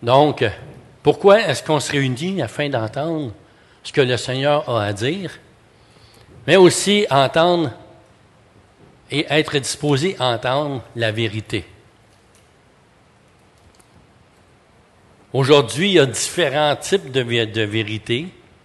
Donc, pourquoi est-ce qu'on se réunit afin d'entendre ce que le Seigneur a à dire, mais aussi entendre et être disposé à entendre la vérité. Aujourd'hui, il y a différents types de vérités,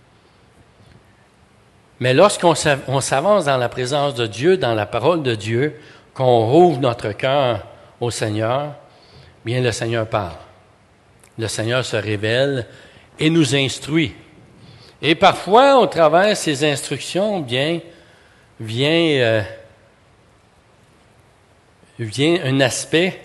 mais lorsqu'on s'avance dans la présence de Dieu, dans la parole de Dieu, qu'on rouvre notre cœur au Seigneur, bien le Seigneur parle. Le Seigneur se révèle et nous instruit. Et parfois, au travers de ces instructions, vient un aspect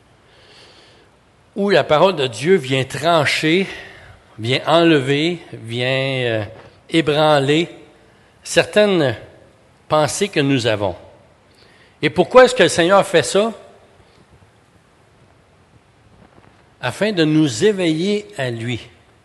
où la parole de Dieu vient trancher, vient enlever, vient ébranler certaines pensées que nous avons. Et pourquoi est-ce que le Seigneur fait ça? Afin de nous éveiller à lui,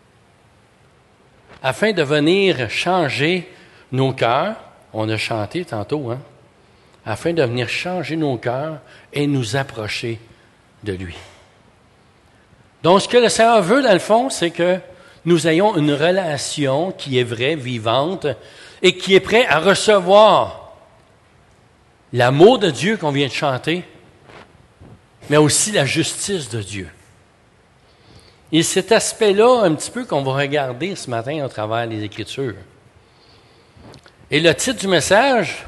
afin de venir changer nos cœurs. On a chanté tantôt, hein? Afin de venir changer nos cœurs et nous approcher de lui. Donc, ce que le Seigneur veut, dans le fond, c'est que nous ayons une relation qui est vraie, vivante, et qui est prête à recevoir l'amour de Dieu qu'on vient de chanter, mais aussi la justice de Dieu. Et cet aspect-là, un petit peu qu'on va regarder ce matin à travers les Écritures. Et le titre du message,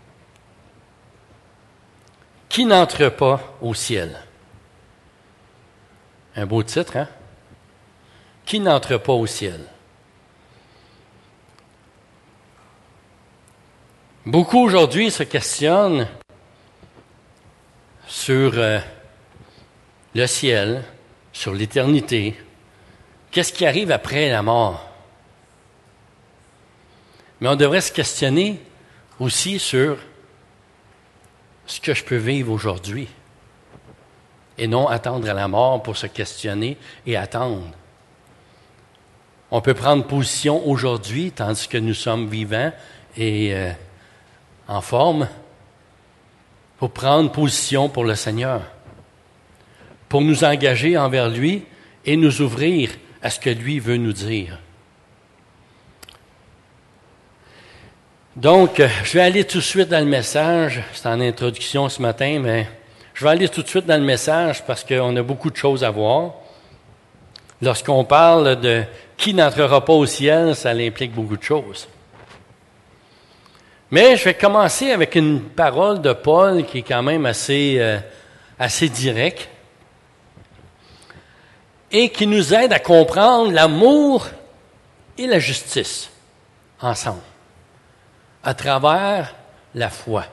« Qui n'entre pas au ciel ?» Un beau titre, hein? « Qui n'entre pas au ciel ?» Beaucoup aujourd'hui se questionnent sur le ciel, sur l'éternité. Qu'est-ce qui arrive après la mort? Mais on devrait se questionner aussi sur ce que je peux vivre aujourd'hui et non attendre à la mort pour se questionner et attendre. On peut prendre position aujourd'hui tandis que nous sommes vivants et en forme pour prendre position pour le Seigneur, pour nous engager envers lui et nous ouvrir à ce que lui veut nous dire. Donc, je vais aller tout de suite dans le message. C'est en introduction ce matin, mais je vais aller tout de suite dans le message parce qu'on a beaucoup de choses à voir. Lorsqu'on parle de qui n'entrera pas au ciel, ça implique beaucoup de choses. Mais je vais commencer avec une parole de Paul qui est quand même assez directe et qui nous aide à comprendre l'amour et la justice ensemble, à travers la foi.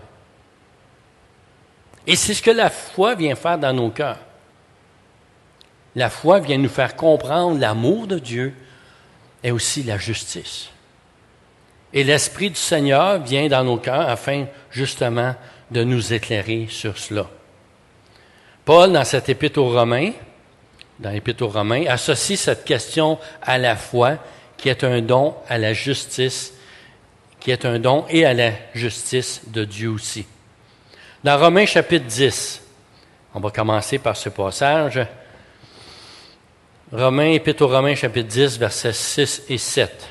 Et c'est ce que la foi vient faire dans nos cœurs. La foi vient nous faire comprendre l'amour de Dieu et aussi la justice. Et l'Esprit du Seigneur vient dans nos cœurs afin justement de nous éclairer sur cela. Paul, dans cette épître aux Romains, associe cette question à la foi qui est un don à la justice, qui est un don et à la justice de Dieu aussi. Dans Romains chapitre 10, on va commencer par ce passage. Épître aux Romains chapitre 10, versets 6 et 7.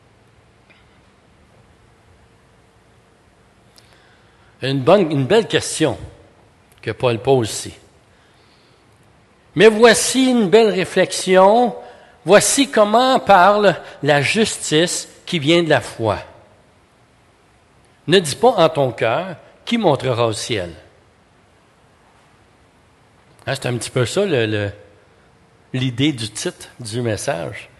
Une belle question que Paul pose ici. Mais voici une belle réflexion. Voici comment parle la justice qui vient de la foi. Ne dis pas en ton cœur qui montera au ciel. Hein, c'est un petit peu ça l'idée du titre du message.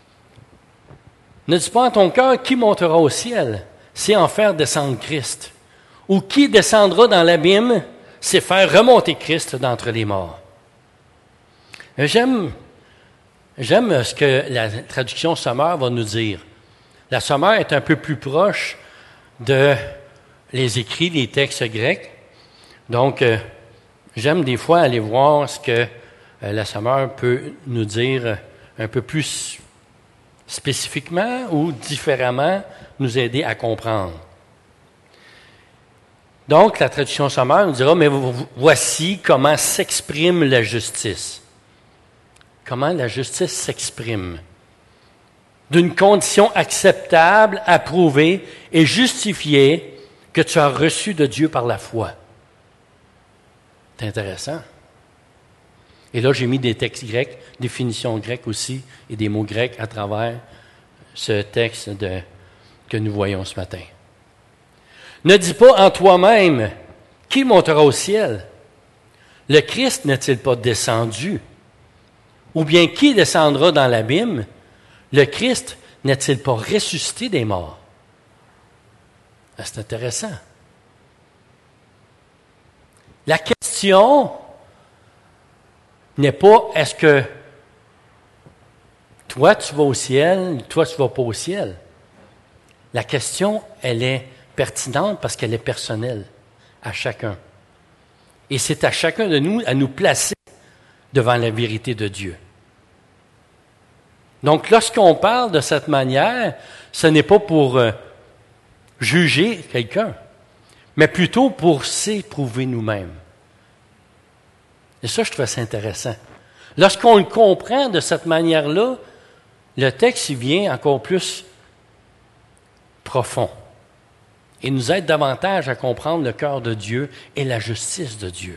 Ne dis pas en ton cœur qui montera au ciel, c'est en faire descendre Christ. Ou qui descendra dans l'abîme, c'est faire remonter Christ d'entre les morts. J'aime ce que la traduction Sommaire va nous dire. La Sommaire est un peu plus proche de les écrits, les textes grecs. Donc, j'aime des fois aller voir ce que la Sommaire peut nous dire un peu plus spécifiquement ou différemment, nous aider à comprendre. Donc, la traduction Sommaire nous dira, mais voici comment s'exprime la justice. comment la justice s'exprime. D'une condition acceptable, approuvée et justifiée que tu as reçue de Dieu par la foi. C'est intéressant. Et là, j'ai mis des textes grecs, définitions grecques aussi, et des mots grecs à travers ce texte que nous voyons ce matin. Ne dis pas en toi-même, qui montera au ciel? Le Christ n'est-il pas descendu? Ou bien qui descendra dans l'abîme? Le Christ n'est-il pas ressuscité des morts? Ah, c'est intéressant. La question n'est pas est-ce que toi tu vas au ciel, toi tu ne vas pas au ciel. La question, elle est pertinente parce qu'elle est personnelle à chacun. Et c'est à chacun de nous à nous placer devant la vérité de Dieu. Donc, lorsqu'on parle de cette manière, ce n'est pas pour juger quelqu'un, mais plutôt pour s'éprouver nous-mêmes. Et ça, je trouve ça intéressant. Lorsqu'on le comprend de cette manière-là, le texte il vient encore plus profond et nous aide davantage à comprendre le cœur de Dieu et la justice de Dieu.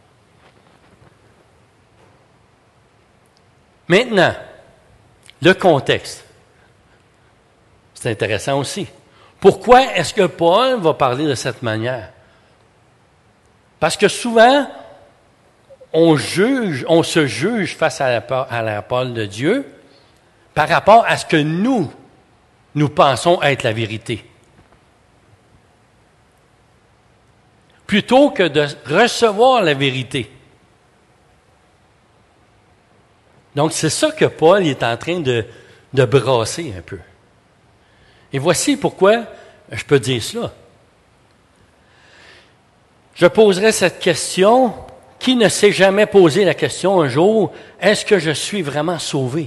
Maintenant, le contexte. C'est intéressant aussi. Pourquoi est-ce que Paul va parler de cette manière? Parce que souvent, on se juge face à la parole de Dieu par rapport à ce que nous pensons être la vérité. Plutôt que de recevoir la vérité. Donc, c'est ça que Paul est en train de brasser un peu. Et voici pourquoi je peux dire cela. Je poserai cette question. Qui ne s'est jamais posé la question un jour, est-ce que je suis vraiment sauvé?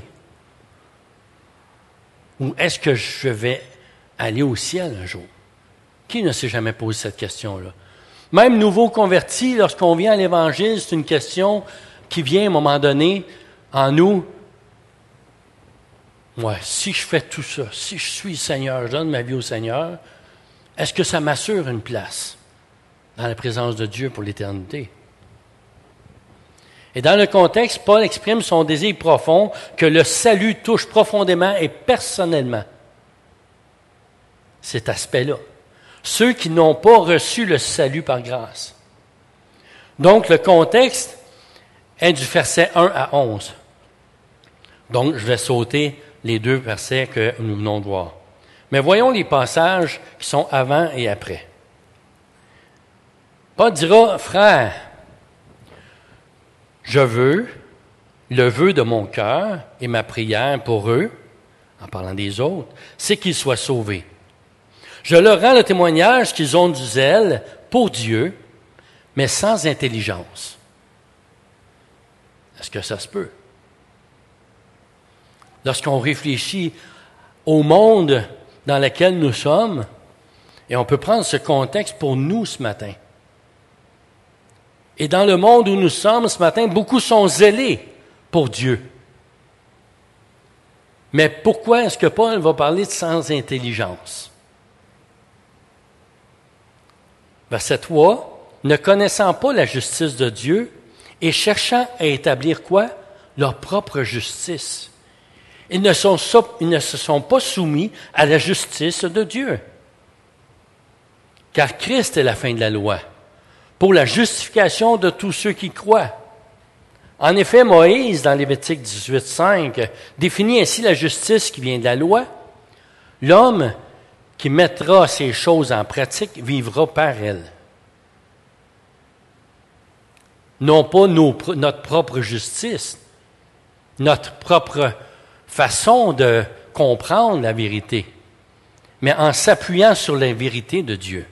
Ou est-ce que je vais aller au ciel un jour? Qui ne s'est jamais posé cette question-là? Même nouveau converti, lorsqu'on vient à l'Évangile, c'est une question qui vient à un moment donné en nous. Ouais, si je fais tout ça, si je suis Seigneur, je donne ma vie au Seigneur, est-ce que ça m'assure une place dans la présence de Dieu pour l'éternité? Et dans le contexte, Paul exprime son désir profond que le salut touche profondément et personnellement cet aspect-là. Ceux qui n'ont pas reçu le salut par grâce. Donc, le contexte est du verset 1 à 11. Donc, je vais sauter les deux versets que nous venons de voir. Mais voyons les passages qui sont avant et après. Paul dira, « Frères, je veux, le vœu de mon cœur et ma prière pour eux, en parlant des autres, c'est qu'ils soient sauvés. Je leur rends le témoignage qu'ils ont du zèle pour Dieu, mais sans intelligence. » Est-ce que ça se peut? Lorsqu'on réfléchit au monde dans lequel nous sommes, et on peut prendre ce contexte pour nous ce matin. Et dans le monde où nous sommes ce matin, beaucoup sont zélés pour Dieu. Mais pourquoi est-ce que Paul va parler de sans intelligence? Verset 3, ne connaissant pas la justice de Dieu et cherchant à établir quoi? Leur propre justice. Ils ne se sont pas soumis à la justice de Dieu. Car Christ est la fin de la loi, pour la justification de tous ceux qui croient. En effet, Moïse, dans Lévitique 18:5, définit ainsi la justice qui vient de la loi. L'homme qui mettra ces choses en pratique vivra par elles. Non pas notre propre justice, notre propre façon de comprendre la vérité, mais en s'appuyant sur la vérité de Dieu.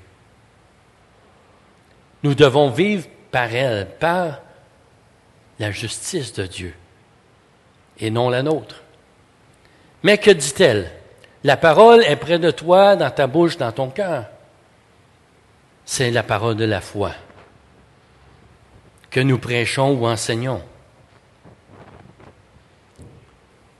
Nous devons vivre par elle, par la justice de Dieu, et non la nôtre. Mais que dit-elle? La parole est près de toi, dans ta bouche, dans ton cœur. C'est la parole de la foi que nous prêchons ou enseignons.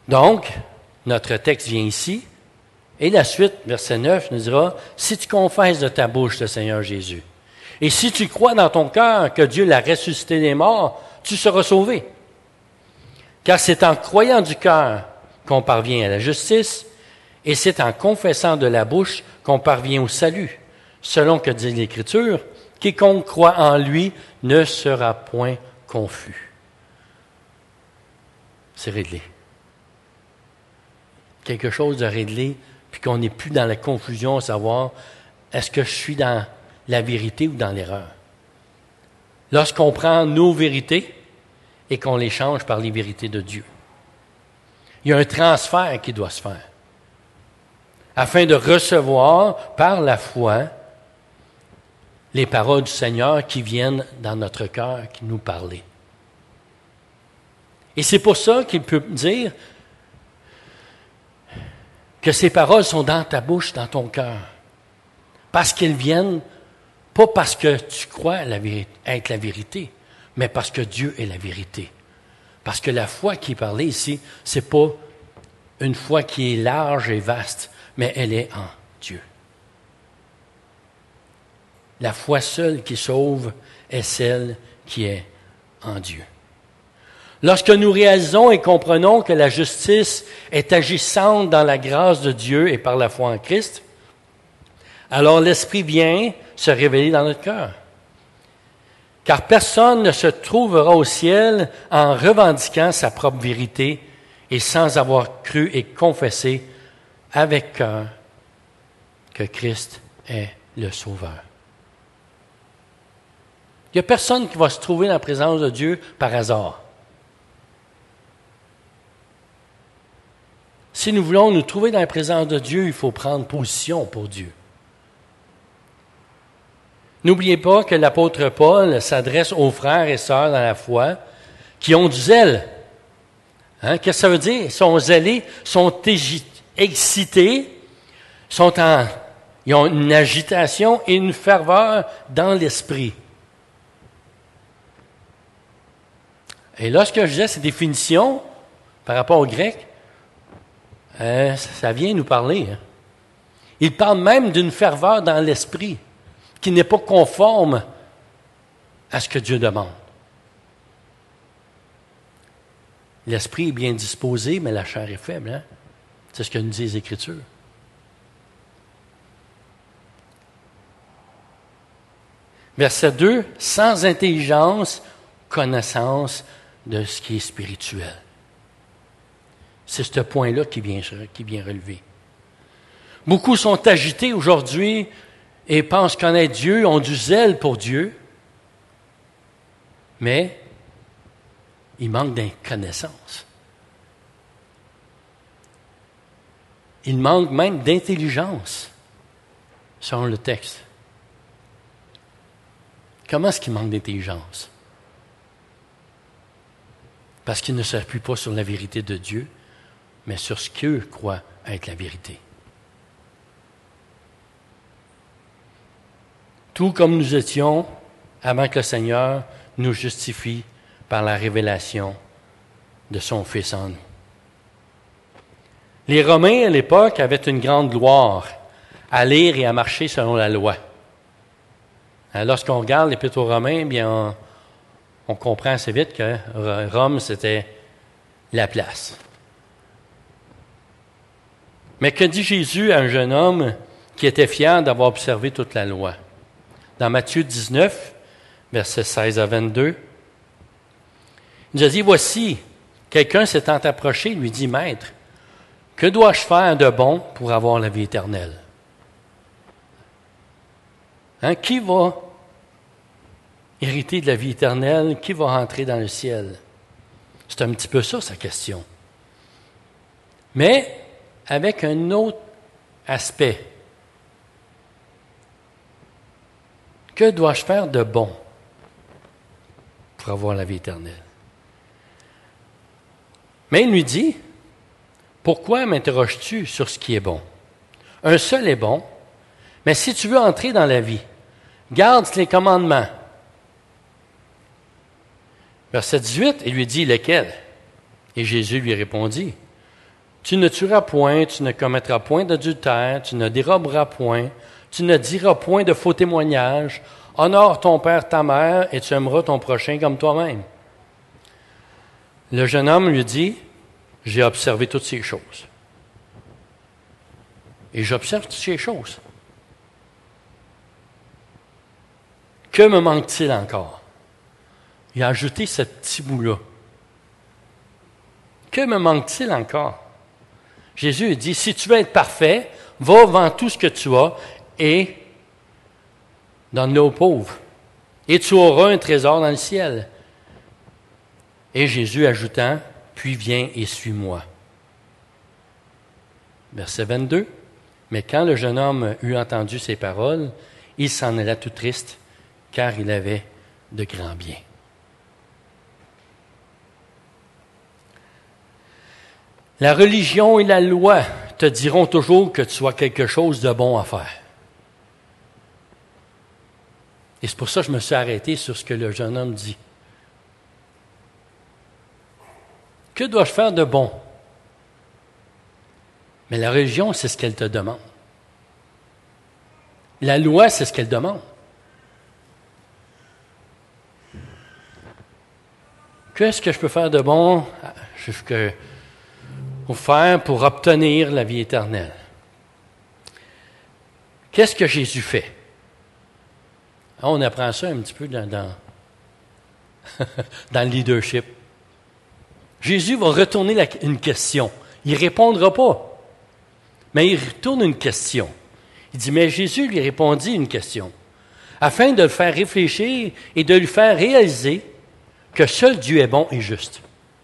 Donc, notre texte vient ici, et la suite, verset 9, nous dira, « Si tu confesses de ta bouche le Seigneur Jésus, et si tu crois dans ton cœur que Dieu l'a ressuscité des morts, tu seras sauvé. Car c'est en croyant du cœur qu'on parvient à la justice, et c'est en confessant de la bouche qu'on parvient au salut. Selon que dit l'Écriture, quiconque croit en lui ne sera point confus. » C'est réglé. Quelque chose de réglé, puis qu'on n'est plus dans la confusion à savoir, est-ce que je suis dans la vérité ou dans l'erreur? Lorsqu'on prend nos vérités et qu'on les change par les vérités de Dieu. Il y a un transfert qui doit se faire afin de recevoir par la foi les paroles du Seigneur qui viennent dans notre cœur, qui nous parlent. Et c'est pour ça qu'il peut dire que ces paroles sont dans ta bouche, dans ton cœur. Parce qu'elles viennent, pas parce que tu crois être la vérité, mais parce que Dieu est la vérité. Parce que la foi qui est parlée ici, c'est pas une foi qui est large et vaste, mais elle est en Dieu. La foi seule qui sauve est celle qui est en Dieu. Lorsque nous réalisons et comprenons que la justice est agissante dans la grâce de Dieu et par la foi en Christ, alors l'Esprit vient se révéler dans notre cœur. Car personne ne se trouvera au ciel en revendiquant sa propre vérité et sans avoir cru et confessé avec cœur que Christ est le Sauveur. Il n'y a personne qui va se trouver dans la présence de Dieu par hasard. Si nous voulons nous trouver dans la présence de Dieu, il faut prendre position pour Dieu. N'oubliez pas que l'apôtre Paul s'adresse aux frères et sœurs dans la foi qui ont du zèle. Qu'est-ce que ça veut dire? Ils sont zélés, sont excités, ils ont une agitation et une ferveur dans l'esprit. Et lorsque je disais ces définitions par rapport au grec, ça vient nous parler. Il parle même d'une ferveur dans l'esprit qui n'est pas conforme à ce que Dieu demande. L'esprit est bien disposé, mais la chair est faible. Hein? C'est ce que nous disent les Écritures. Verset 2, sans intelligence, connaissance de ce qui est spirituel. C'est ce point-là qui vient relever. Beaucoup sont agités aujourd'hui et pensent connaître Dieu, ont du zèle pour Dieu, mais il manque de connaissance. Il manque même d'intelligence, selon le texte. Comment est-ce qu'il manque d'intelligence? Parce qu'il ne s'appuie pas sur la vérité de Dieu, mais sur ce qu'eux croient être la vérité. Tout comme nous étions avant que le Seigneur nous justifie par la révélation de son Fils en nous. Les Romains, à l'époque, avaient une grande gloire à lire et à marcher selon la loi. Lorsqu'on regarde l'Épître aux Romains, bien, on comprend assez vite que Rome, c'était la place. Mais que dit Jésus à un jeune homme qui était fier d'avoir observé toute la loi? Dans Matthieu 19, versets 16 à 22, il nous a dit, « Voici, quelqu'un s'étant approché, lui dit, « Maître, que dois-je faire de bon pour avoir la vie éternelle? » Qui va hériter de la vie éternelle? Qui va entrer dans le ciel? C'est un petit peu ça, sa question. Mais avec un autre aspect. Que dois-je faire de bon pour avoir la vie éternelle? Mais il lui dit, pourquoi m'interroges-tu sur ce qui est bon? Un seul est bon, mais si tu veux entrer dans la vie, garde les commandements. Verset 18, il lui dit, lesquels? Et Jésus lui répondit, Tu ne tueras point, tu ne commettras point d'adultère, tu ne déroberas point, tu ne diras point de faux témoignages, honore ton père, ta mère, et tu aimeras ton prochain comme toi-même. Le jeune homme lui dit, j'ai observé toutes ces choses. Et j'observe toutes ces choses. Que me manque-t-il encore? Il a ajouté ce petit bout-là. Que me manque-t-il encore? Jésus dit, si tu veux être parfait, va vendre tout ce que tu as et donne-le aux pauvres. Et tu auras un trésor dans le ciel. Et Jésus ajoutant, puis viens et suis-moi. Verset 22. Mais quand le jeune homme eut entendu ces paroles, il s'en alla tout triste, car il avait de grands biens. La religion et la loi te diront toujours que tu as quelque chose de bon à faire. Et c'est pour ça que je me suis arrêté sur ce que le jeune homme dit. Que dois-je faire de bon? Mais la religion, c'est ce qu'elle te demande. La loi, c'est ce qu'elle demande. Qu'est-ce que je peux faire de bon pour faire pour obtenir la vie éternelle? Qu'est-ce que Jésus fait? On apprend ça un petit peu dans le leadership. Jésus va retourner une question. Il ne répondra pas. Mais il retourne une question. Il dit, mais Jésus lui répondit une question, afin de le faire réfléchir et de lui faire réaliser que seul Dieu est bon et juste.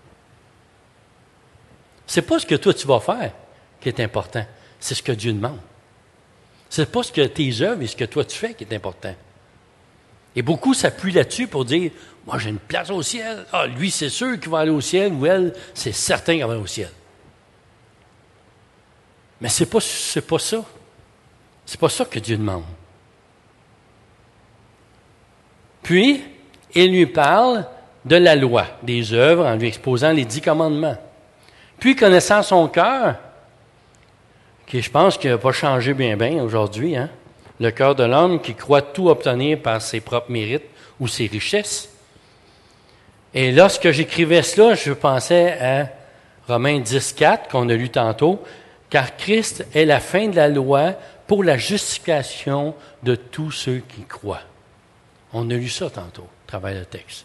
C'est pas ce que toi tu vas faire qui est important, c'est ce que Dieu demande. C'est pas ce que tes œuvres et ce que toi tu fais qui est important. Et beaucoup s'appuient là-dessus pour dire, moi j'ai une place au ciel, lui c'est sûr qu'il va aller au ciel, ou elle, c'est certain qu'il va aller au ciel. Mais c'est pas ça. C'est pas ça que Dieu demande. Puis, il lui parle de la loi, des œuvres, en lui exposant les 10 commandements. Puis, connaissant son cœur, qui je pense qu'il n'a pas changé bien aujourd'hui, le cœur de l'homme qui croit tout obtenir par ses propres mérites ou ses richesses. Et lorsque j'écrivais cela, je pensais à Romains 10,4 qu'on a lu tantôt, car Christ est la fin de la loi pour la justification de tous ceux qui croient. On a lu ça tantôt, à travers le texte.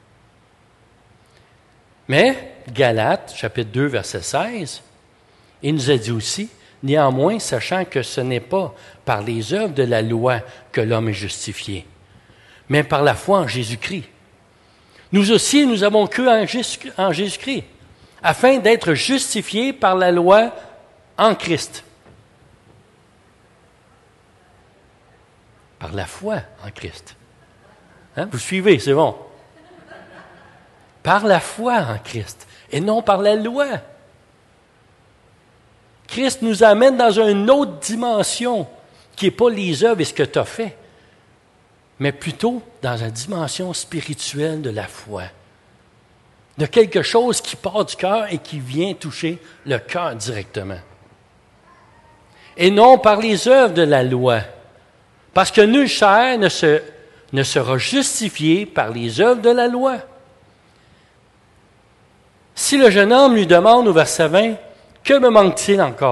Mais, Galates, chapitre 2, verset 16, il nous a dit aussi, néanmoins, sachant que ce n'est pas par les œuvres de la loi que l'homme est justifié, mais par la foi en Jésus-Christ. Nous aussi, nous avons cru en Jésus-Christ, afin d'être justifiés par la loi en Christ. Par la foi en Christ. Vous suivez, c'est bon. Par la foi en Christ, et non par la loi. Christ nous amène dans une autre dimension, qui n'est pas les œuvres et ce que tu as fait, mais plutôt dans la dimension spirituelle de la foi. De quelque chose qui part du cœur et qui vient toucher le cœur directement. Et non par les œuvres de la loi. Parce que nul chair ne sera justifié par les œuvres de la loi. Si le jeune homme lui demande au verset 20, « Que me manque-t-il encore? »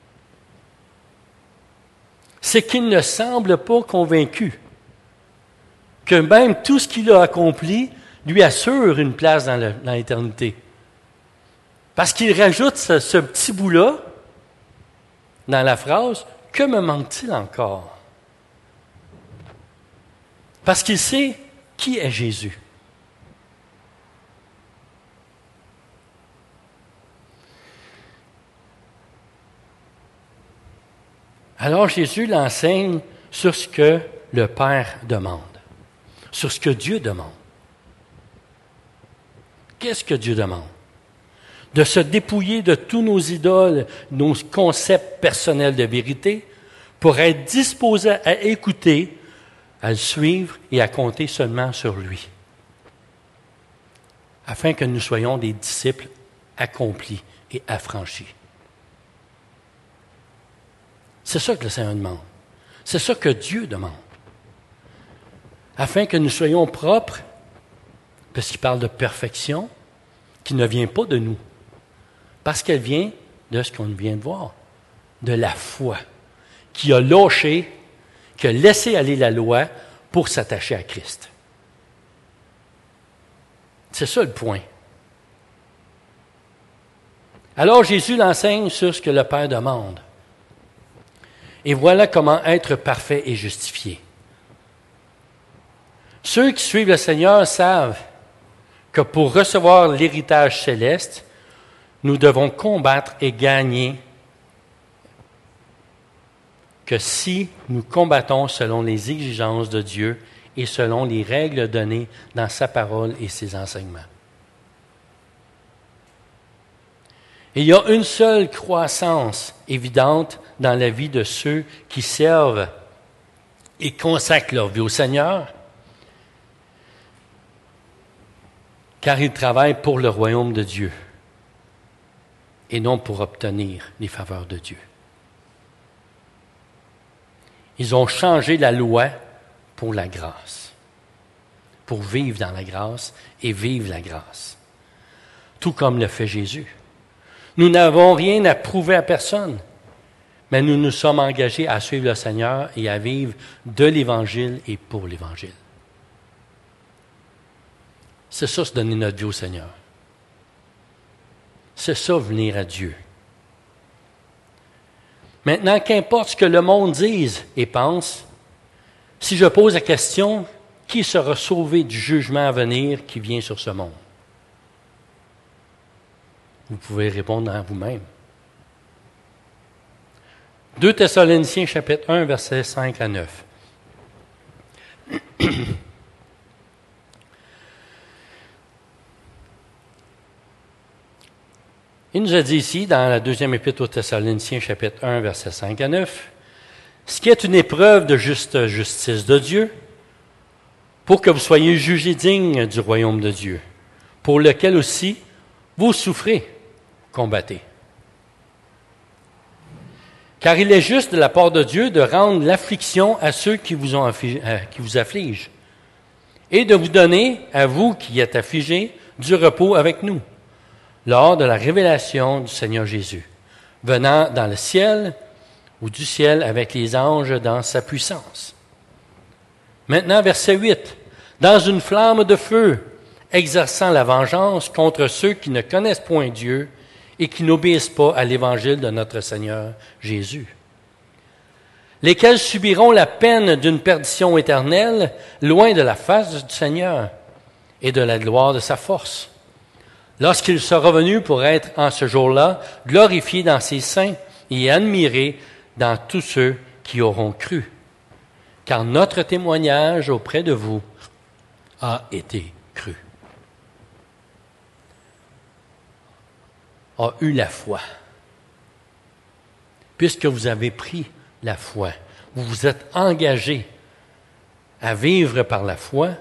C'est qu'il ne semble pas convaincu que même tout ce qu'il a accompli lui assure une place dans l'éternité. Parce qu'il rajoute ce petit bout-là dans la phrase, « Que me manque-t-il encore? » Parce qu'il sait qui est Jésus. Alors Jésus l'enseigne sur ce que le Père demande, sur ce que Dieu demande. Qu'est-ce que Dieu demande? De se dépouiller de tous nos idoles, nos concepts personnels de vérité, pour être disposé à écouter, à le suivre et à compter seulement sur lui, afin que nous soyons des disciples accomplis et affranchis. C'est ça que le Seigneur demande. C'est ça que Dieu demande. Afin que nous soyons propres, parce qu'il parle de perfection, qui ne vient pas de nous, parce qu'elle vient de ce qu'on vient de voir, de la foi, qui a lâché, qui a laissé aller la loi pour s'attacher à Christ. C'est ça le point. Alors Jésus l'enseigne sur ce que le Père demande. Et voilà comment être parfait et justifié. Ceux qui suivent le Seigneur savent que pour recevoir l'héritage céleste, nous devons combattre et gagner, que si nous combattons selon les exigences de Dieu et selon les règles données dans sa parole et ses enseignements. Il y a une seule croissance évidente dans la vie de ceux qui servent et consacrent leur vie au Seigneur, car ils travaillent pour le royaume de Dieu et non pour obtenir les faveurs de Dieu. Ils ont changé la loi pour la grâce, pour vivre dans la grâce et vivre la grâce, tout comme le fait Jésus. Nous n'avons rien à prouver à personne, mais nous nous sommes engagés à suivre le Seigneur et à vivre de l'Évangile et pour l'Évangile. C'est ça, se donner notre vie au Seigneur. C'est ça, venir à Dieu. Maintenant, qu'importe ce que le monde dise et pense, si je pose la question, qui sera sauvé du jugement à venir qui vient sur ce monde? Vous pouvez répondre à vous-même. 2 Thessaloniciens, chapitre 1, versets 5 à 9. Il nous a dit ici, dans la deuxième épître aux Thessaloniciens, chapitre 1, versets 5 à 9, « Ce qui est une épreuve de juste justice de Dieu, pour que vous soyez jugés dignes du royaume de Dieu, pour lequel aussi vous souffrez, combattez. Car il est juste de la part de Dieu de rendre l'affliction à ceux qui vous affligent, et de vous donner, à vous qui êtes affligés, du repos avec nous, lors de la révélation du Seigneur Jésus, venant dans le ciel ou du ciel avec les anges dans sa puissance. » Maintenant, verset 8. « Dans une flamme de feu, exerçant la vengeance contre ceux qui ne connaissent point Dieu et qui n'obéissent pas à l'évangile de notre Seigneur Jésus, lesquels subiront la peine d'une perdition éternelle, loin de la face du Seigneur et de la gloire de sa force, lorsqu'il sera venu pour être en ce jour-là glorifié dans ses saints et admiré dans tous ceux qui auront cru. Car notre témoignage auprès de vous a été cru. » A eu la foi. Puisque vous avez pris la foi, vous vous êtes engagé à vivre par la foi,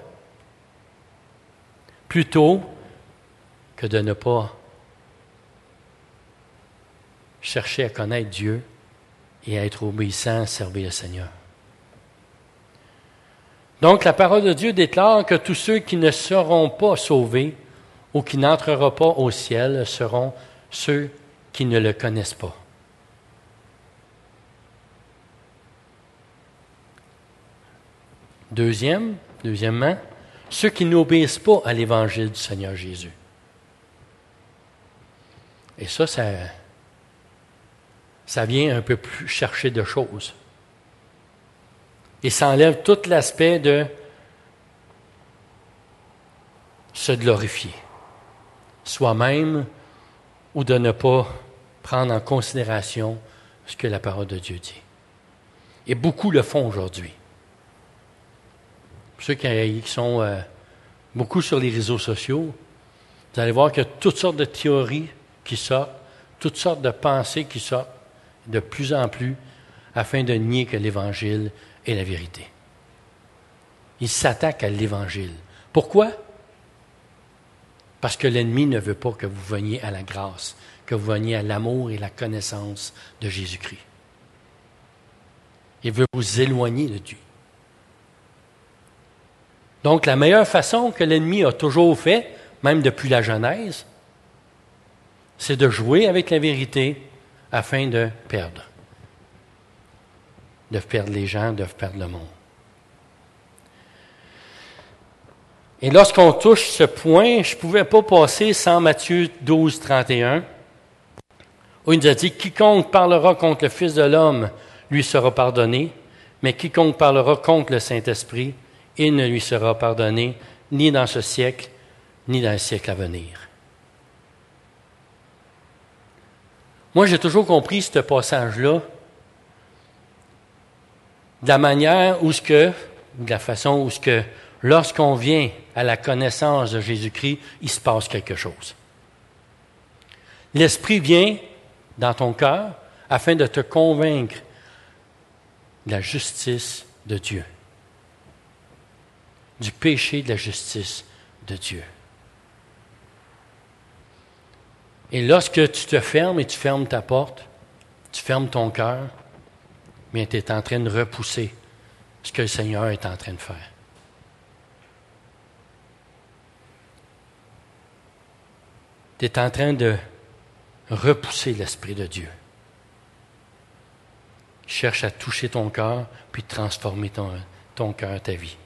plutôt que de ne pas chercher à connaître Dieu et à être obéissant, à servir le Seigneur. Donc, la parole de Dieu déclare que tous ceux qui ne seront pas sauvés ou qui n'entreront pas au ciel seront ceux qui ne le connaissent pas. Deuxièmement, ceux qui n'obéissent pas à l'évangile du Seigneur Jésus. Et ça vient un peu plus chercher de choses. Et ça enlève tout l'aspect de se glorifier, soi-même, ou de ne pas prendre en considération ce que la parole de Dieu dit. Et beaucoup le font aujourd'hui. Ceux qui sont beaucoup sur les réseaux sociaux, vous allez voir qu'il y a toutes sortes de théories qui sortent, toutes sortes de pensées qui sortent, de plus en plus, afin de nier que l'Évangile est la vérité. Ils s'attaquent à l'Évangile. Pourquoi? Parce que l'ennemi ne veut pas que vous veniez à la grâce, que vous veniez à l'amour et la connaissance de Jésus-Christ. Il veut vous éloigner de Dieu. Donc, la meilleure façon que l'ennemi a toujours fait, même depuis la Genèse, c'est de jouer avec la vérité afin de perdre. De perdre les gens, de perdre le monde. Et lorsqu'on touche ce point, je ne pouvais pas passer sans Matthieu 12, 31, où il nous a dit « Quiconque parlera contre le Fils de l'homme lui sera pardonné, mais quiconque parlera contre le Saint-Esprit, il ne lui sera pardonné ni dans ce siècle, ni dans le siècle à venir. » Moi, j'ai toujours compris ce passage-là de la manière où de la façon où lorsqu'on vient à la connaissance de Jésus-Christ, il se passe quelque chose. L'Esprit vient dans ton cœur afin de te convaincre de la justice de Dieu, du péché de la justice de Dieu. Et lorsque tu te fermes et tu fermes ta porte, tu fermes ton cœur, bien, tu es en train de repousser ce que le Seigneur est en train de faire. Tu es en train de repousser l'Esprit de Dieu. Il cherche à toucher ton cœur, puis transformer ton cœur, ta vie.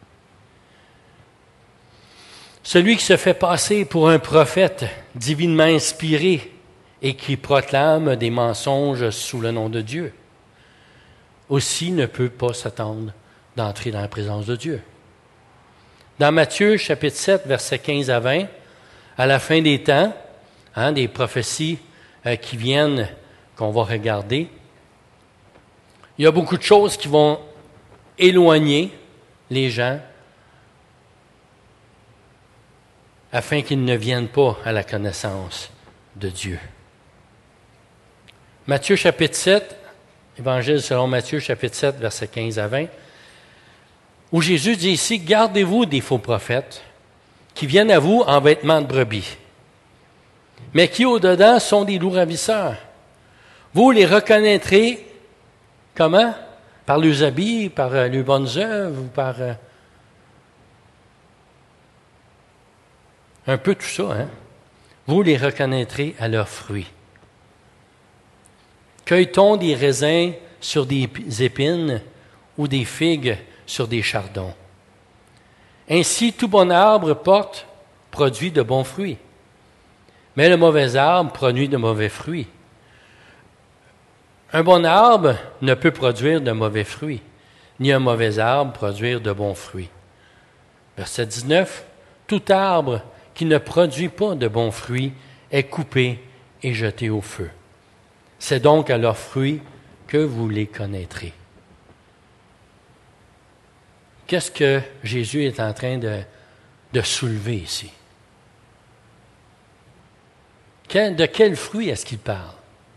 Celui qui se fait passer pour un prophète divinement inspiré et qui proclame des mensonges sous le nom de Dieu, aussi ne peut pas s'attendre d'entrer dans la présence de Dieu. Dans Matthieu, chapitre 7, versets 15 à 20, à la fin des temps, des prophéties qui viennent, qu'on va regarder, il y a beaucoup de choses qui vont éloigner les gens afin qu'ils ne viennent pas à la connaissance de Dieu. Matthieu chapitre 7, Évangile selon Matthieu chapitre 7, versets 15 à 20, où Jésus dit ici, « Gardez-vous des faux prophètes qui viennent à vous en vêtements de brebis, mais qui au-dedans sont des loups ravisseurs. Vous les reconnaîtrez comment? Par leurs habits, par leurs bonnes œuvres, ou par un peu tout ça, hein? Vous les reconnaîtrez à leurs fruits. Cueille-t-on des raisins sur des épines ou des figues sur des chardons? Ainsi, tout bon arbre produit de bons fruits, mais le mauvais arbre produit de mauvais fruits. Un bon arbre ne peut produire de mauvais fruits, ni un mauvais arbre produire de bons fruits. Verset 19, tout arbre qui ne produit pas de bons fruits est coupé et jeté au feu. C'est donc à leurs fruits que vous les connaîtrez. Qu'est-ce que Jésus est en train de soulever ici? De quel fruit est-ce qu'il parle?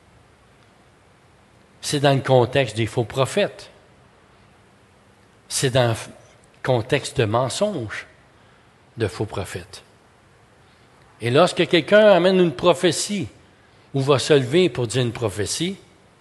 C'est dans le contexte des faux prophètes. C'est dans le contexte de mensonges de faux prophètes. Et lorsque quelqu'un amène une prophétie ou va se lever pour dire une prophétie,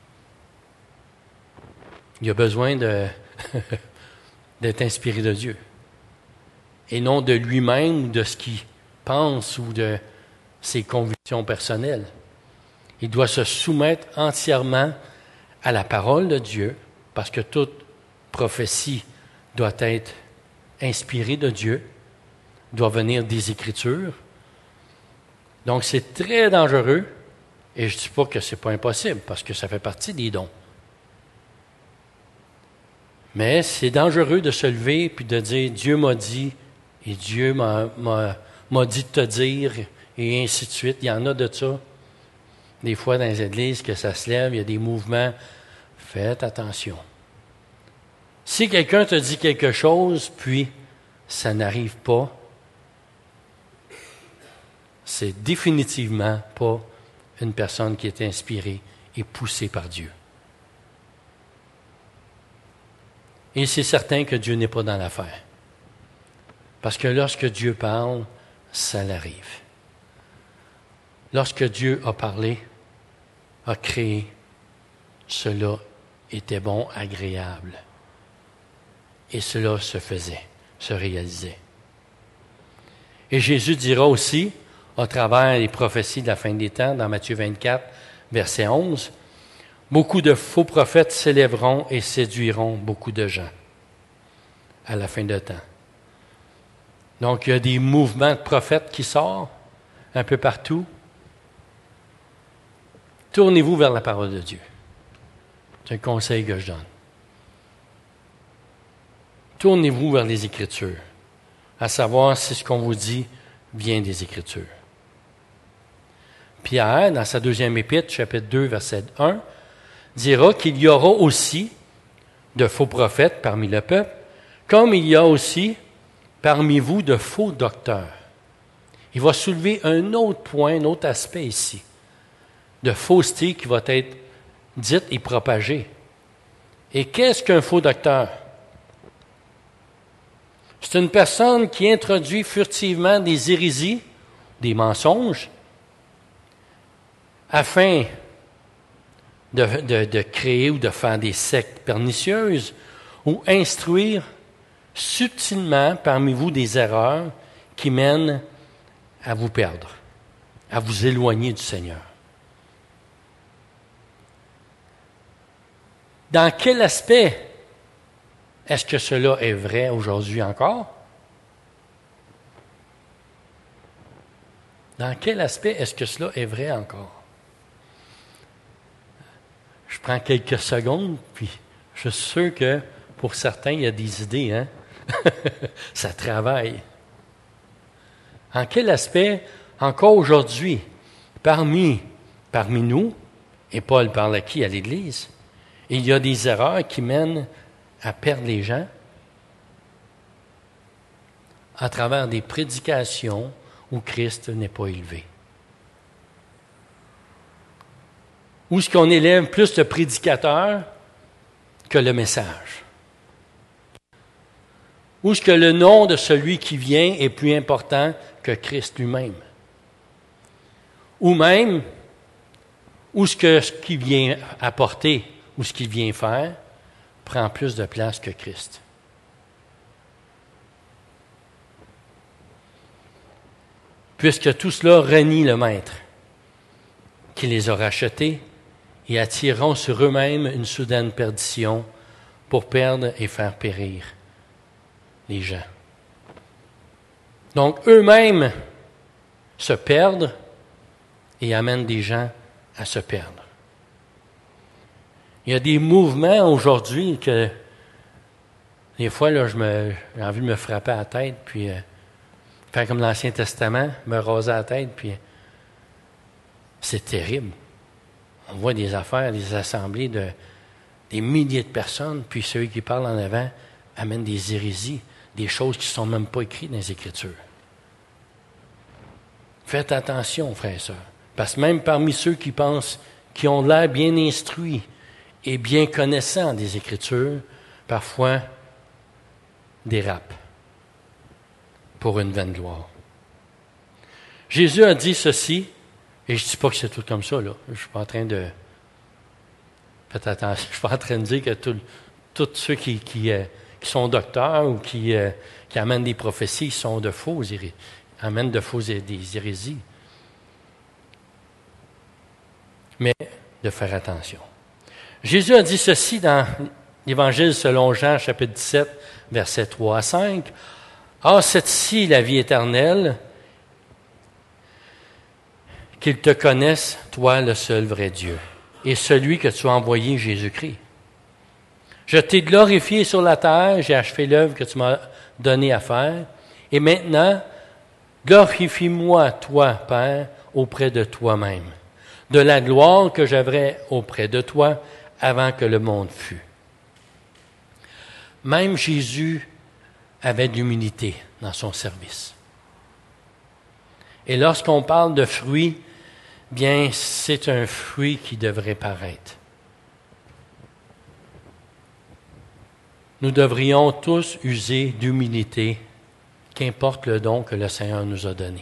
il a besoin d'être inspiré de Dieu. Et non de lui-même ou de ce qu'il pense ou de ses convictions personnelles. Il doit se soumettre entièrement à la parole de Dieu, parce que toute prophétie doit être inspirée de Dieu, doit venir des Écritures. Donc c'est très dangereux, et je ne dis pas que ce n'est pas impossible, parce que ça fait partie des dons. Mais c'est dangereux de se lever puis de dire « Dieu m'a dit, et Dieu m'a dit de te dire », et ainsi de suite. Il y en a de ça. Des fois, dans les églises, que ça se lève, il y a des mouvements. Faites attention. Si quelqu'un te dit quelque chose, puis ça n'arrive pas, c'est définitivement pas une personne qui est inspirée et poussée par Dieu. Et c'est certain que Dieu n'est pas dans l'affaire. Parce que lorsque Dieu parle, ça l'arrive. Lorsque Dieu a parlé, a créé, cela était bon, agréable. Et cela se faisait, se réalisait. Et Jésus dira aussi, à travers les prophéties de la fin des temps, dans Matthieu 24, verset 11, « Beaucoup de faux prophètes s'élèveront et séduiront beaucoup de gens à la fin de temps. » Donc, il y a des mouvements de prophètes qui sortent un peu partout. Tournez-vous vers la parole de Dieu. C'est un conseil que je donne. Tournez-vous vers les Écritures, à savoir si ce qu'on vous dit vient des Écritures. Pierre, dans sa deuxième épître, chapitre 2, verset 1, dira qu'il y aura aussi de faux prophètes parmi le peuple, comme il y a aussi parmi vous de faux docteurs. Il va soulever un autre point, un autre aspect ici, de fausseté qui va être dite et propagée. Et qu'est-ce qu'un faux docteur? C'est une personne qui introduit furtivement des hérésies, des mensonges, afin de créer ou de faire des sectes pernicieuses ou instruire subtilement parmi vous des erreurs qui mènent à vous perdre, à vous éloigner du Seigneur. Dans quel aspect est-ce que cela est vrai aujourd'hui encore? Dans quel aspect est-ce que cela est vrai encore? Je prends quelques secondes, puis je suis sûr que pour certains, il y a des idées, hein? Ça travaille. En quel aspect, encore aujourd'hui, parmi nous, et Paul parle à qui? À l'Église, il y a des erreurs qui mènent à perdre les gens à travers des prédications où Christ n'est pas élevé. Où est-ce qu'on élève plus le prédicateur que le message? Où est-ce que le nom de celui qui vient est plus important que Christ lui-même? Ou même, où est-ce que ce qu'il vient apporter ou ce qu'il vient faire prend plus de place que Christ? Puisque tout cela renie le Maître, qui les a rachetés et attireront sur eux-mêmes une soudaine perdition pour perdre et faire périr les gens. Donc, eux-mêmes se perdent et amènent des gens à se perdre. Il y a des mouvements aujourd'hui que, des fois, là, j'ai envie de me frapper à la tête, puis faire comme l'Ancien Testament, me raser la tête, puis c'est terrible. On voit des affaires, des assemblées de des milliers de personnes, puis ceux qui parlent en avant amènent des hérésies, des choses qui ne sont même pas écrites dans les Écritures. Faites attention, frères et sœurs, parce que même parmi ceux qui pensent, qui ont l'air bien instruits et bien connaissants des Écritures, parfois dérapent pour une vaine gloire. Jésus a dit ceci, et je ne dis pas que c'est tout comme ça, là. Je ne suis pas en train de... Faites attention, je ne suis pas en train de dire que tous ceux qui sont docteurs ou qui amènent des prophéties sont de faux, amènent des hérésies. Mais de faire attention. Jésus a dit ceci dans l'Évangile selon Jean, chapitre 17, versets 3 à 5. « Or, c'est-ci la vie éternelle, qu'ils te connaissent, toi, le seul vrai Dieu, et celui que tu as envoyé, Jésus-Christ. Je t'ai glorifié sur la terre, j'ai achevé l'œuvre que tu m'as donnée à faire, et maintenant, glorifie-moi, toi, Père, auprès de toi-même, de la gloire que j'avais auprès de toi avant que le monde fût. » Même Jésus avait de l'humilité dans son service. Et lorsqu'on parle de fruits, bien, c'est un fruit qui devrait paraître. Nous devrions tous user d'humilité, qu'importe le don que le Seigneur nous a donné,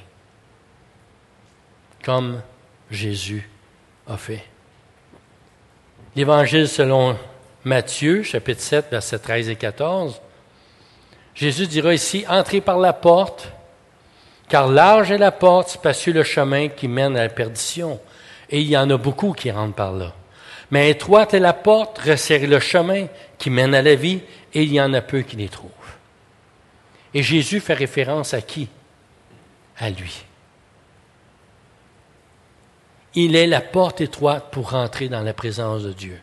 comme Jésus a fait. L'Évangile selon Matthieu, chapitre 7, versets 13 et 14, Jésus dira ici, « Entrez par la porte, car large est la porte, spacieux le chemin qui mène à la perdition. Et il y en a beaucoup qui rentrent par là. Mais étroite est la porte, resserrez le chemin qui mène à la vie, et il y en a peu qui les trouvent. » Et Jésus fait référence à qui? À lui. Il est la porte étroite pour rentrer dans la présence de Dieu.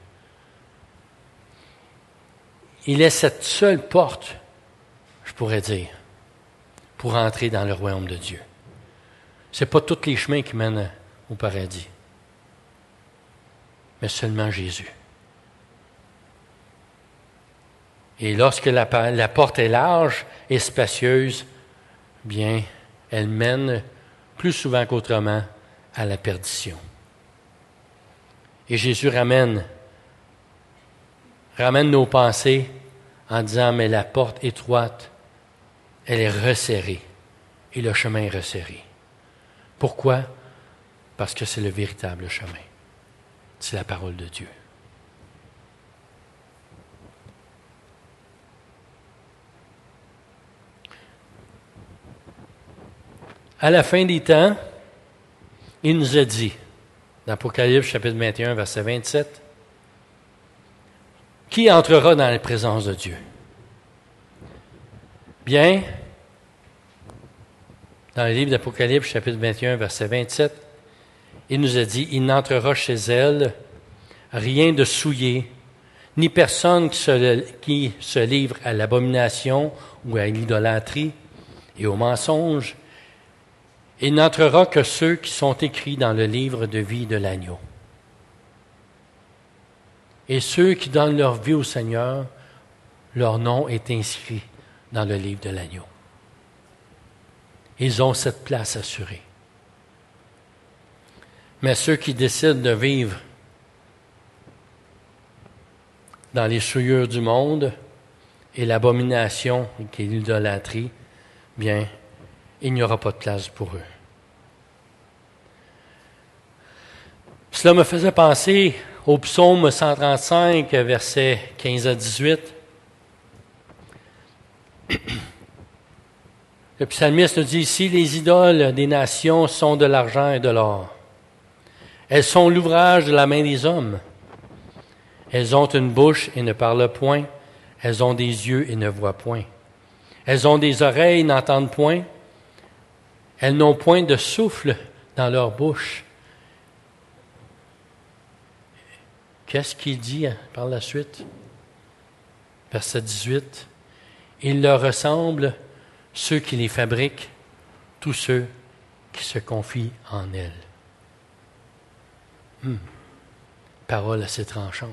Il est cette seule porte, je pourrais dire, pour entrer dans le royaume de Dieu. Ce n'est pas tous les chemins qui mènent au paradis, mais seulement Jésus. Et lorsque la porte est large et spacieuse, bien, elle mène plus souvent qu'autrement à la perdition. Et Jésus ramène nos pensées en disant, mais la porte étroite, elle est resserrée et le chemin est resserré. Pourquoi? Parce que c'est le véritable chemin. C'est la parole de Dieu. À la fin des temps, il nous a dit, dans Apocalypse chapitre 21, verset 27, « Qui entrera dans la présence de Dieu? » Bien, dans le livre d'Apocalypse chapitre 21, verset 27, il nous a dit, « Il n'entrera chez elle rien de souillé, ni personne qui se livre à l'abomination ou à l'idolâtrie et au mensonge. Il n'entrera que ceux qui sont écrits dans le livre de vie de l'agneau. Et ceux qui donnent leur vie au Seigneur, leur nom est inscrit dans le livre de l'agneau. Ils ont cette place assurée. Mais ceux qui décident de vivre dans les souillures du monde et l'abomination qui est l'idolâtrie, bien, il n'y aura pas de place pour eux. Cela me faisait penser au psaume 135, versets 15 à 18. Le psalmiste nous dit ici, « Les idoles des nations sont de l'argent et de l'or. Elles sont l'ouvrage de la main des hommes. Elles ont une bouche et ne parlent point. Elles ont des yeux et ne voient point. Elles ont des oreilles et n'entendent point. Elles n'ont point de souffle dans leur bouche. » Qu'est-ce qu'il dit par la suite? Verset 18. « Il leur ressemble ceux qui les fabriquent, tous ceux qui se confient en elles. » Parole assez tranchante.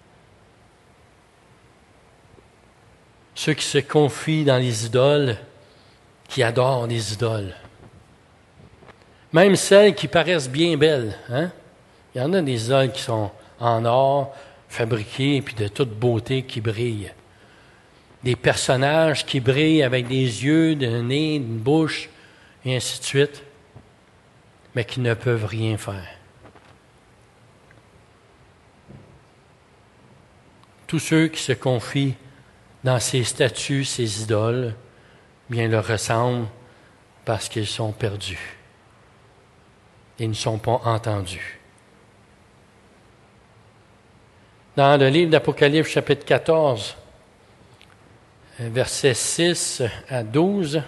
Ceux qui se confient dans les idoles, qui adorent les idoles. Même celles qui paraissent bien belles. Hein? Il y en a des idoles qui sont en or, fabriquées, et puis de toute beauté qui brillent. Des personnages qui brillent avec des yeux, un nez, une bouche, et ainsi de suite, mais qui ne peuvent rien faire. Tous ceux qui se confient dans ces statues, ces idoles, bien leur ressemblent parce qu'ils sont perdus et ne sont pas entendus. Dans le livre d'Apocalypse, chapitre 14, versets 6 à 12,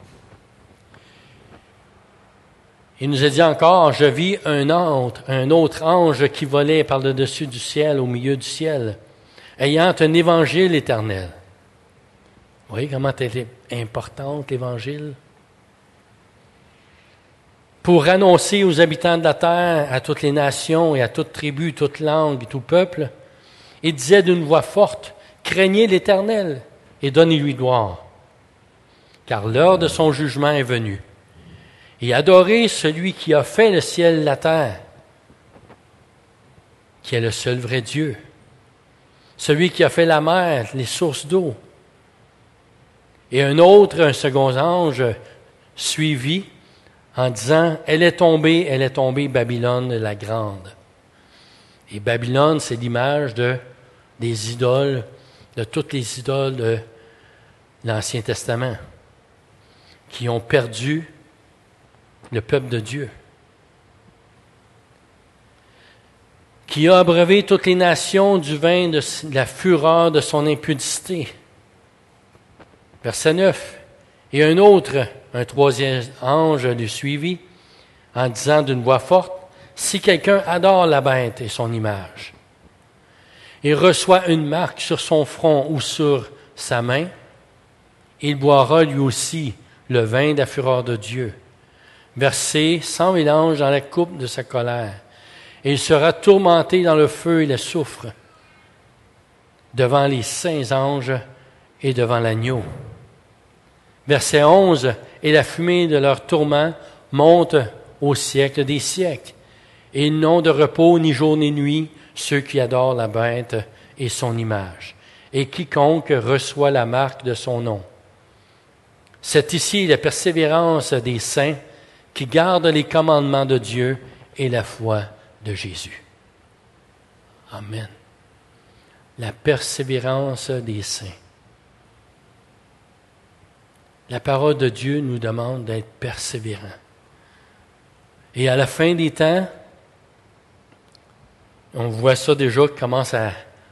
il nous a dit encore, « Je vis un autre ange qui volait par le dessus du ciel, au milieu du ciel, ayant un évangile éternel. » Vous voyez comment elle est importante, l'Évangile? Pour annoncer aux habitants de la terre, à toutes les nations et à toute tribu, toute langue et tout peuple, il disait d'une voix forte, « Craignez l'Éternel et donnez-lui gloire, car l'heure de son jugement est venue. Et adorez celui qui a fait le ciel et la terre, qui est le seul vrai Dieu, celui qui a fait la mer, les sources d'eau. » Et un second ange, suivit en disant, elle est tombée, Babylone la grande. Et Babylone, c'est l'image de des idoles, de toutes les idoles de l'Ancien Testament, qui ont perdu le peuple de Dieu, qui a abreuvé toutes les nations du vin de la fureur de son impudicité. Verset 9. Et un troisième ange le suivit, en disant d'une voix forte, si quelqu'un adore la bête et son image, et reçoit une marque sur son front ou sur sa main, il boira lui aussi le vin de la fureur de Dieu, versé sans mélange dans la coupe de sa colère, et il sera tourmenté dans le feu et le soufre, devant les saints anges et devant l'agneau. Verset 11, et la fumée de leur tourment monte au siècle des siècles, et ils n'ont de repos ni jour ni nuit, ceux qui adorent la bête et son image, et quiconque reçoit la marque de son nom. C'est ici la persévérance des saints qui gardent les commandements de Dieu et la foi de Jésus. Amen. La persévérance des saints. La parole de Dieu nous demande d'être persévérants. Et à la fin des temps, on voit ça déjà qui commence à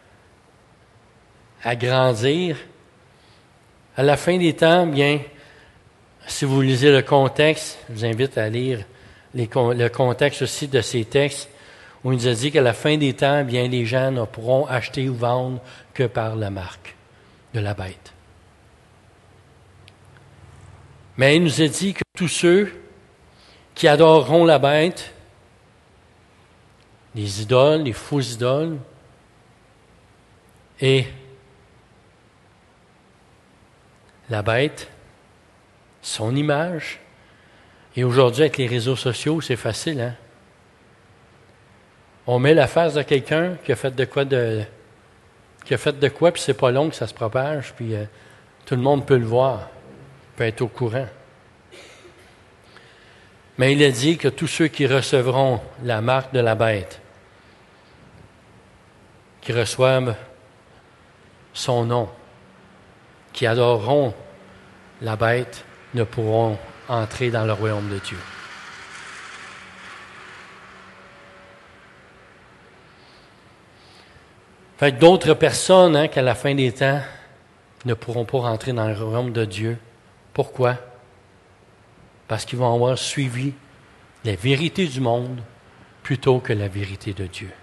grandir. À la fin des temps, bien, si vous lisez le contexte, je vous invite à lire le contexte aussi de ces textes, où il nous a dit qu'à la fin des temps, bien, les gens ne pourront acheter ou vendre que par la marque de la bête. Mais il nous a dit que tous ceux qui adoreront la bête, les idoles, les fausses idoles, et la bête, son image, et aujourd'hui avec les réseaux sociaux, c'est facile, hein? On met la face de quelqu'un qui a fait de quoi, puis c'est pas long que ça se propage, puis tout le monde peut le voir, peut être au courant. Mais il a dit que tous ceux qui recevront la marque de la bête, qui reçoivent son nom, qui adoreront la bête, ne pourront entrer dans le royaume de Dieu. Fait que d'autres personnes, qu'à la fin des temps, ne pourront pas rentrer dans le royaume de Dieu. Pourquoi? Parce qu'ils vont avoir suivi la vérité du monde plutôt que la vérité de Dieu.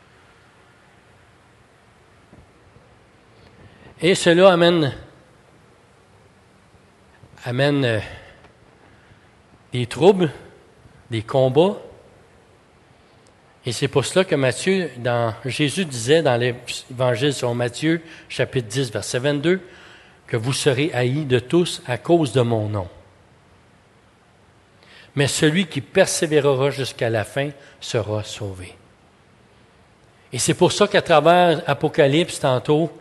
Et cela amène des troubles, des combats. Et c'est pour cela que Jésus disait dans l'Évangile selon Matthieu, chapitre 10, verset 22, que vous serez haïs de tous à cause de mon nom. Mais celui qui persévérera jusqu'à la fin sera sauvé. Et c'est pour ça qu'à travers Apocalypse, tantôt,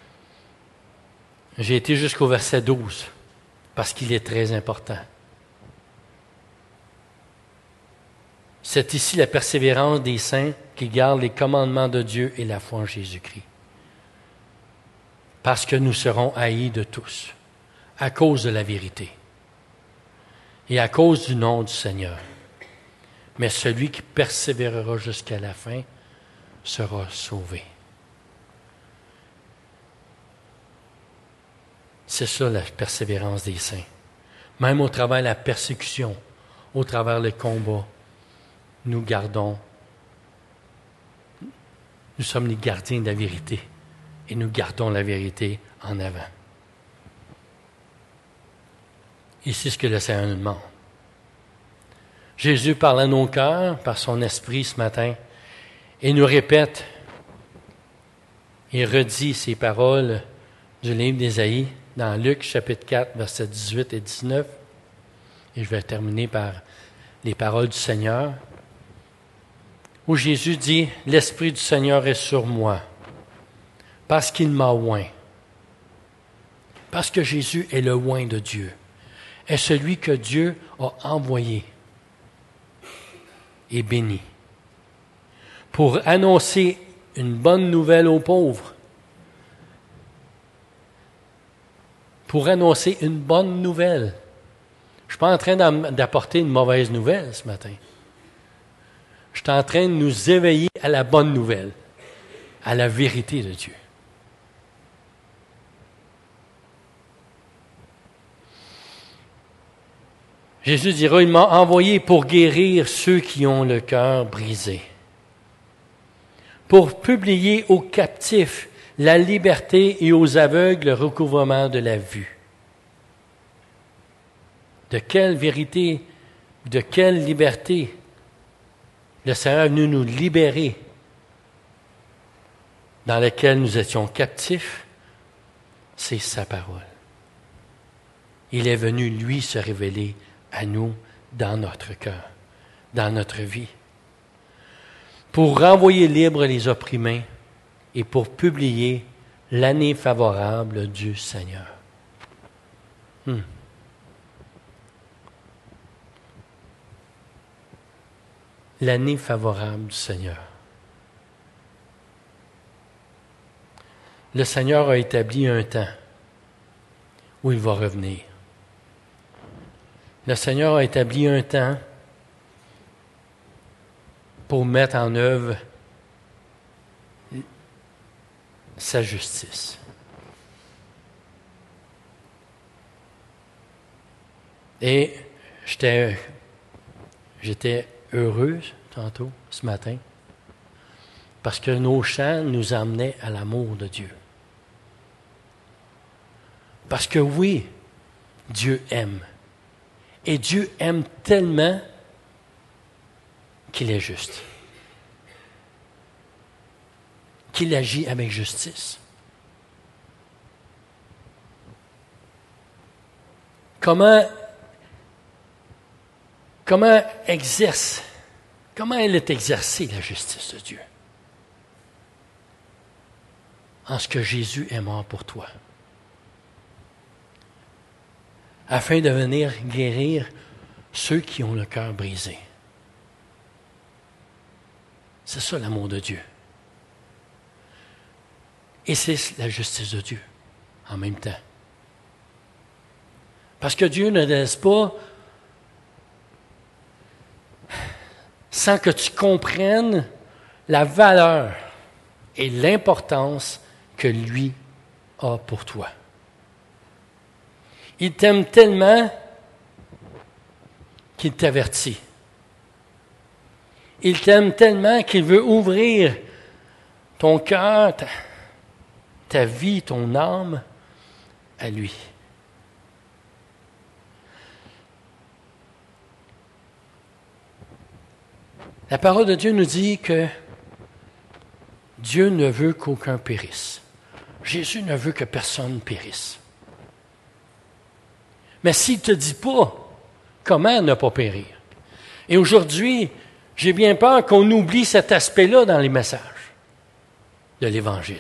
j'ai été jusqu'au verset 12, parce qu'il est très important. C'est ici la persévérance des saints qui gardent les commandements de Dieu et la foi en Jésus-Christ. Parce que nous serons haïs de tous, à cause de la vérité et à cause du nom du Seigneur. Mais celui qui persévérera jusqu'à la fin sera sauvé. C'est ça la persévérance des saints. Même au travers de la persécution, au travers des combats, nous sommes les gardiens de la vérité et nous gardons la vérité en avant. Et c'est ce que le Seigneur nous demande. Jésus parle à nos cœurs par son esprit ce matin et nous répète et redit ces paroles du livre d'Ésaïe dans Luc chapitre 4, versets 18 et 19. Et je vais terminer par les paroles du Seigneur, où Jésus dit « L'Esprit du Seigneur est sur moi, parce qu'il m'a oint. » Parce que Jésus est le oint de Dieu, est celui que Dieu a envoyé et béni, pour annoncer une bonne nouvelle aux pauvres, pour annoncer une bonne nouvelle. Je ne suis pas en train d'apporter une mauvaise nouvelle ce matin. Je suis en train de nous éveiller à la bonne nouvelle, à la vérité de Dieu. Jésus dira, il m'a envoyé pour guérir ceux qui ont le cœur brisé, pour publier aux captifs la liberté et aux aveugles le recouvrement de la vue. De quelle vérité, de quelle liberté le Seigneur est venu nous libérer, dans laquelle nous étions captifs, c'est sa parole. Il est venu, lui, se révéler à nous dans notre cœur, dans notre vie, pour renvoyer libres les opprimés et pour publier l'année favorable du Seigneur. L'année favorable du Seigneur. Le Seigneur a établi un temps où il va revenir. Le Seigneur a établi un temps pour mettre en œuvre sa justice. Et j'étais heureuse tantôt, ce matin, parce que nos chants nous emmenaient à l'amour de Dieu. Parce que oui, Dieu aime. Et Dieu aime tellement qu'il est juste. Qu'il agit avec justice. Comment elle est exercée, la justice de Dieu? En ce que Jésus est mort pour toi. Afin de venir guérir ceux qui ont le cœur brisé. C'est ça l'amour de Dieu. Et c'est la justice de Dieu en même temps. Parce que Dieu ne laisse pas sans que tu comprennes la valeur et l'importance que lui a pour toi. Il t'aime tellement qu'il t'avertit. Il t'aime tellement qu'il veut ouvrir ton cœur, ta vie, ton âme à lui. La parole de Dieu nous dit que Dieu ne veut qu'aucun périsse. Jésus ne veut que personne périsse. Mais s'il ne te dit pas comment ne pas périr. Et aujourd'hui, j'ai bien peur qu'on oublie cet aspect-là dans les messages de l'Évangile.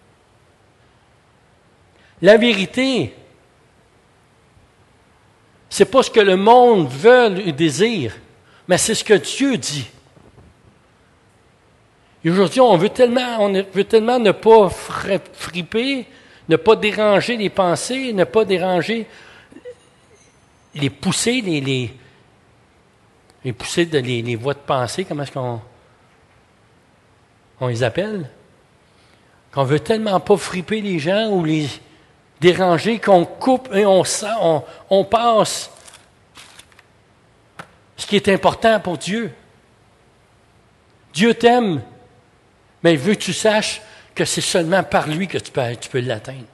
La vérité, c'est pas ce que le monde veut et désire, mais c'est ce que Dieu dit. Et aujourd'hui, on veut tellement ne pas friper, ne pas déranger les pensées, ne pas déranger les poussées, les poussées de les voies de pensée, comment est-ce qu'on les appelle? Qu'on veut tellement pas friper les gens ou les déranger qu'on coupe et on passe ce qui est important pour Dieu. Dieu t'aime, mais il veut que tu saches que c'est seulement par lui que tu peux l'atteindre.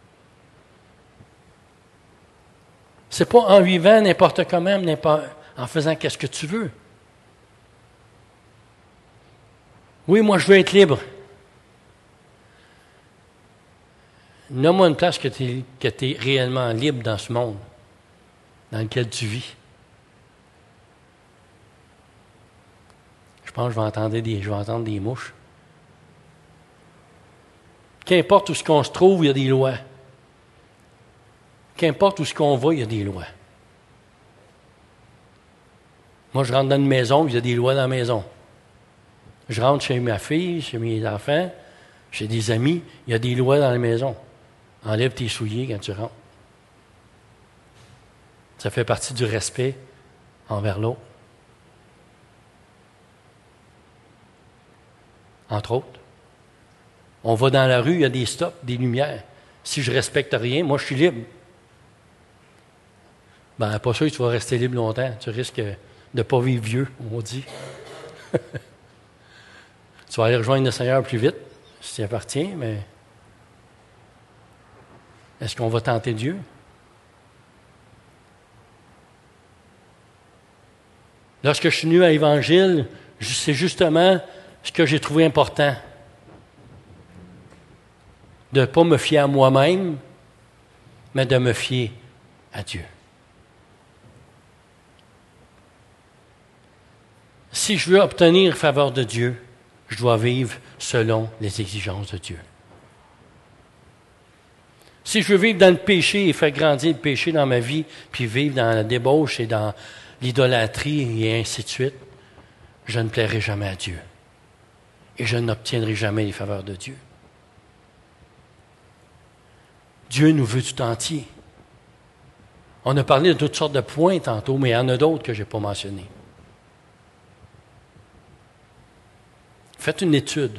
C'est pas en vivant n'importe comment, en faisant qu'est-ce que tu veux. Oui, moi je veux être libre. Nomme-moi une place que tu es réellement libre dans ce monde dans lequel tu vis. Je pense que je vais entendre des mouches. Qu'importe où ce qu'on se trouve, il y a des lois. Qu'importe où ce qu'on va, il y a des lois. Moi, je rentre dans une maison, il y a des lois dans la maison. Je rentre chez ma fille, chez mes enfants, chez des amis, il y a des lois dans la maison. Enlève tes souliers quand tu rentres. Ça fait partie du respect envers l'autre. Entre autres. On va dans la rue, il y a des stops, des lumières. Si je ne respecte rien, moi, je suis libre. Ben, pas sûr que tu vas rester libre longtemps. Tu risques de ne pas vivre vieux, on dit. Tu vas aller rejoindre le Seigneur plus vite, si tu y appartiens, mais est-ce qu'on va tenter Dieu? Lorsque je suis venu à l'Évangile, c'est justement ce que j'ai trouvé important. De ne pas me fier à moi-même, mais de me fier à Dieu. Si je veux obtenir la faveur de Dieu, je dois vivre selon les exigences de Dieu. Si je veux vivre dans le péché et faire grandir le péché dans ma vie, puis vivre dans la débauche et dans l'idolâtrie et ainsi de suite, je ne plairai jamais à Dieu. Et je n'obtiendrai jamais les faveurs de Dieu. Dieu nous veut tout entier. On a parlé de toutes sortes de points tantôt, mais il y en a d'autres que je n'ai pas mentionnés. Faites une étude.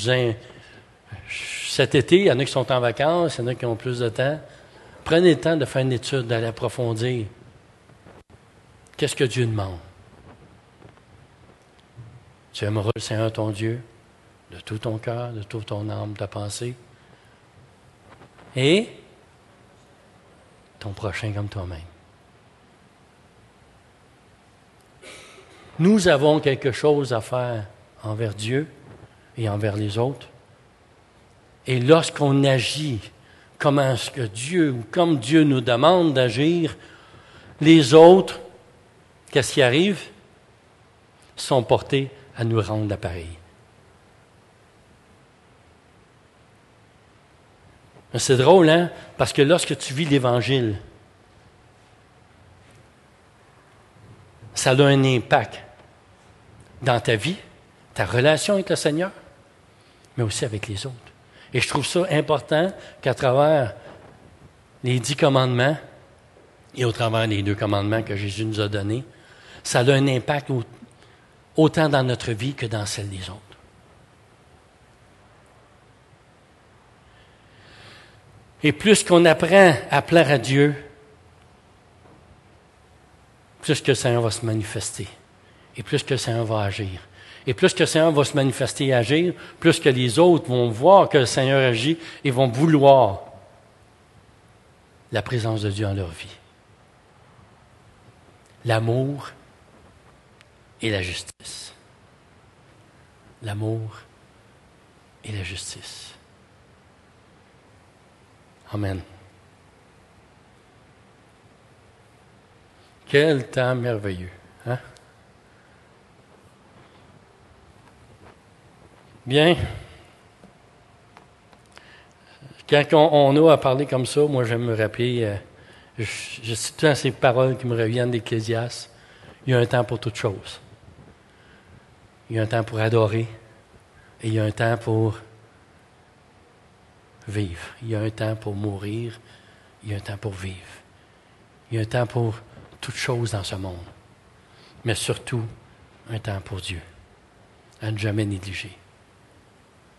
Cet été, il y en a qui sont en vacances, il y en a qui ont plus de temps. Prenez le temps de faire une étude, d'aller approfondir. Qu'est-ce que Dieu demande? Tu aimeras le Seigneur ton Dieu de tout ton cœur, de toute ton âme, de ta pensée. Et ton prochain comme toi-même. Nous avons quelque chose à faire envers Dieu et envers les autres. Et lorsqu'on agit comme Dieu nous demande d'agir, les autres, qu'est-ce qui arrive? Sont portés à nous rendre l'appareil. C'est drôle, hein? Parce que lorsque tu vis l'Évangile, ça a un impact dans ta vie, ta relation avec le Seigneur, mais aussi avec les autres. Et je trouve ça important qu'à travers les 10 commandements et au travers des 2 commandements que Jésus nous a donnés, ça a un impact autant dans notre vie que dans celle des autres. Et plus qu'on apprend à plaire à Dieu, plus que le Seigneur va se manifester. Et plus que le Seigneur va agir. Et plus que le Seigneur va se manifester et agir, plus que les autres vont voir que le Seigneur agit et vont vouloir la présence de Dieu dans leur vie. L'amour et la justice. L'amour et la justice. Amen. Quel temps merveilleux, hein? Bien. Quand on a à parler comme ça, moi j'aime me rappeler, je cite tout ces paroles qui me reviennent d'Ecclésiaste. Il y a un temps pour toutes choses. Il y a un temps pour adorer et il y a un temps pour vivre. Il y a un temps pour mourir. Il y a un temps pour vivre. Il y a un temps pour toutes choses dans ce monde. Mais surtout, un temps pour Dieu. À ne jamais négliger.